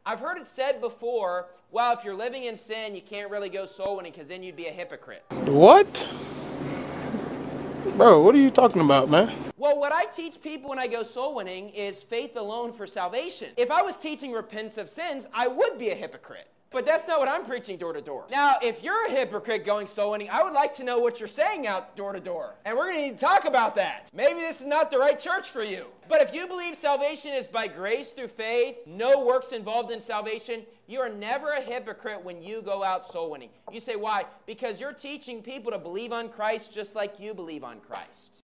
I've heard it said before, well, if you're living in sin, you can't really go soul winning because then you'd be a hypocrite. What? Bro, what are you talking about, man? Well, what I teach people when I go soul winning is faith alone for salvation. If I was teaching repentance of sins, I would be a hypocrite. But that's not what I'm preaching door to door. Now, if you're a hypocrite going soul winning, I would like to know what you're saying out door to door. And we're going to need to talk about that. Maybe this is not the right church for you. But if you believe salvation is by grace through faith, no works involved in salvation, you are never a hypocrite when you go out soul winning. You say, why? Because you're teaching people to believe on Christ just like you believe on Christ.